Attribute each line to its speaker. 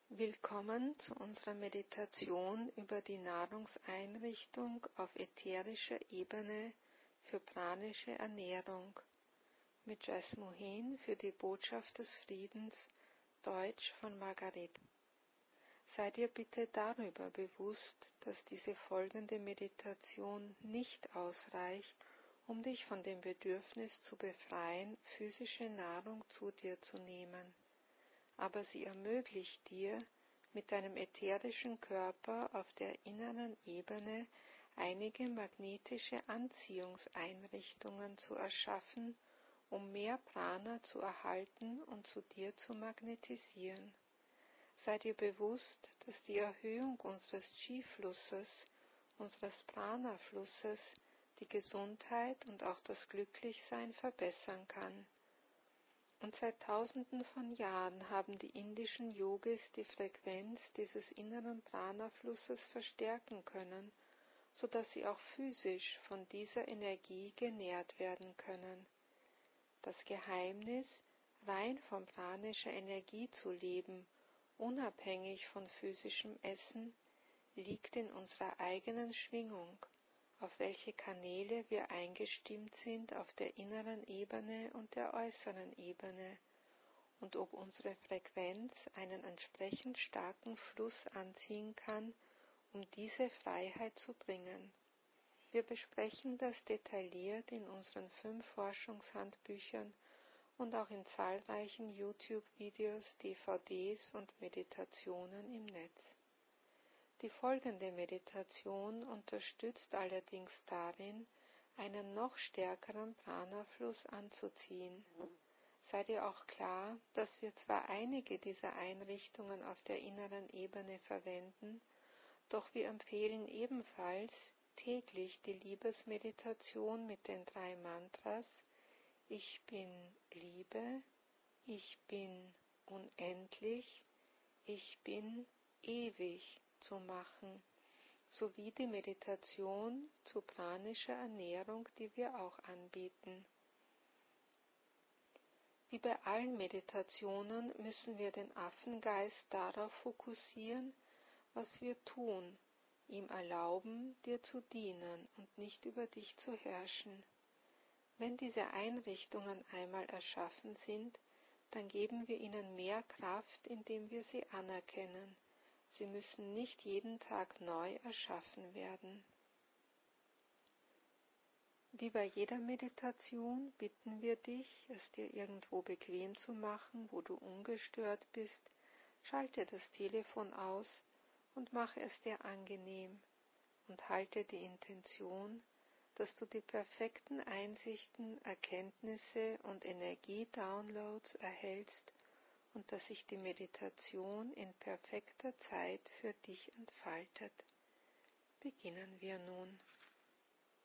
Speaker 1: Willkommen zu unserer Meditation über die Nahrungseinrichtung auf ätherischer Ebene für pranische Ernährung mit Jess Mohin für die Botschaft des Friedens, Deutsch von Margarete. Sei dir bitte darüber bewusst, dass diese folgende Meditation nicht ausreicht, um dich von dem Bedürfnis zu befreien, physische Nahrung zu dir zu nehmen. Aber sie ermöglicht dir, mit deinem ätherischen Körper auf der inneren Ebene einige magnetische Anziehungseinrichtungen zu erschaffen, um mehr Prana zu erhalten und zu dir zu magnetisieren. Sei dir bewusst, dass die Erhöhung unseres Chi-Flusses, unseres Prana-Flusses, die Gesundheit und auch das Glücklichsein verbessern kann. Und seit Tausenden von Jahren haben die indischen Yogis die Frequenz dieses inneren Prana-Flusses verstärken können, so dass sie auch physisch von dieser Energie genährt werden können. Das Geheimnis, rein von pranischer Energie zu leben, unabhängig von physischem Essen, liegt in unserer eigenen Schwingung, auf welche Kanäle wir eingestimmt sind auf der inneren Ebene und der äußeren Ebene und ob unsere Frequenz einen entsprechend starken Fluss anziehen kann, um diese Freiheit zu bringen. Wir besprechen das detailliert in unseren 5 Forschungshandbüchern und auch in zahlreichen YouTube-Videos, DVDs und Meditationen im Netz. Die folgende Meditation unterstützt allerdings darin, einen noch stärkeren Prana-Fluss anzuziehen. Sei dir auch klar, dass wir zwar einige dieser Einrichtungen auf der inneren Ebene verwenden, doch wir empfehlen ebenfalls täglich die Liebesmeditation mit den 3 Mantras Ich bin Liebe, ich bin unendlich, ich bin ewig zu machen, sowie die Meditation zu pranischer Ernährung, die wir auch anbieten. Wie bei allen Meditationen müssen wir den Affengeist darauf fokussieren, was wir tun, ihm erlauben, dir zu dienen und nicht über dich zu herrschen. Wenn diese Einrichtungen einmal erschaffen sind, dann geben wir ihnen mehr Kraft, indem wir sie anerkennen. Sie müssen nicht jeden Tag neu erschaffen werden. Wie bei jeder Meditation bitten wir dich, es dir irgendwo bequem zu machen, wo du ungestört bist. Schalte das Telefon aus und mache es dir angenehm und halte die Intention, dass du die perfekten Einsichten, Erkenntnisse und Energiedownloads erhältst und dass sich die Meditation in perfekter Zeit für dich entfaltet. Beginnen wir nun.